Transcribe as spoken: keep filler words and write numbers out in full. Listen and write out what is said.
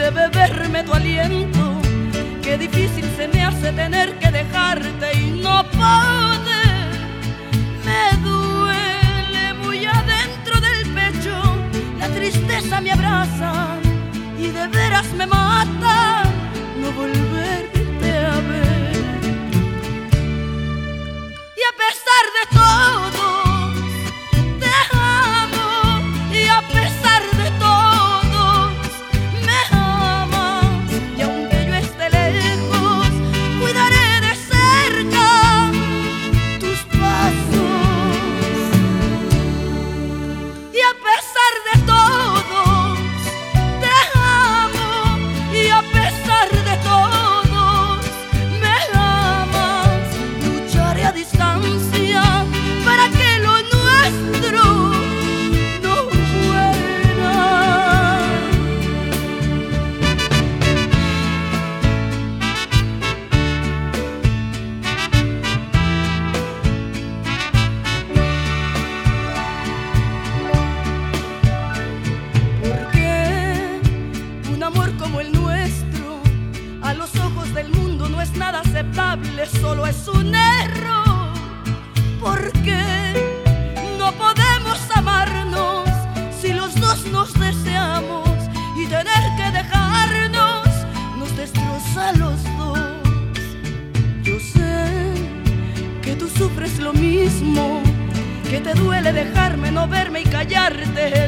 de beberme tu aliento. Qué difícil se me hace tener que dejarte y no poder. Me duele muy adentro del pecho, la tristeza me abraza y de veras me mata no volverte a ver. Y a pesar de todo te amo, y a pesar de todo me amas, y aunque yo esté lejos cuidaré de cerca tus pasos. Y a pesar de todo te amo, y a pesar de todos me amas. Lucharé a distancia para que lo nuestro no muera. Porque un amor como el nuestro a los ojos del mundo no es nada aceptable, solo es un error. Porque no podemos amarnos si los dos nos deseamos, y tener que dejarnos nos destroza a los dos. Yo sé que tú sufres lo mismo, que te duele dejarme, no verme y callarte,